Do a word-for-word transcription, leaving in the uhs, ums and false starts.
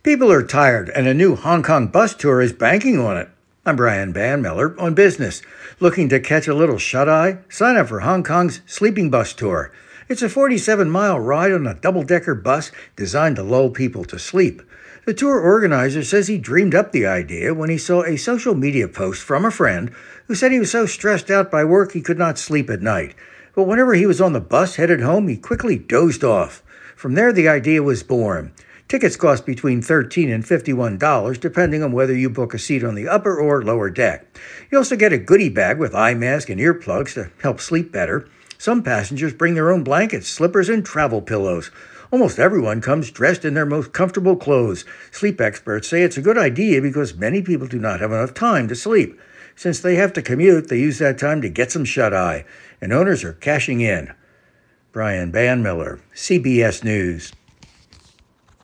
People are tired, and a new Hong Kong bus tour is banking on it. I'm Brian Banmiller on Business. Looking to catch a little shut-eye? Sign up for Hong Kong's Sleeping Bus Tour. It's a forty-seven mile ride on a double-decker bus designed to lull people to sleep. The tour organizer says he dreamed up the idea when he saw a social media post from a friend who said he was so stressed out by work he could not sleep at night. But whenever he was on the bus headed home, he quickly dozed off. From there, the idea was born. Tickets cost between thirteen dollars and fifty-one dollars, depending on whether you book a seat on the upper or lower deck. You also get a goodie bag with eye mask and earplugs to help sleep better. Some passengers bring their own blankets, slippers, and travel pillows. Almost everyone comes dressed in their most comfortable clothes. Sleep experts say it's a good idea because many people do not have enough time to sleep. Since they have to commute, they use that time to get some shut-eye, and owners are cashing in. Brian Banmiller, C B S News.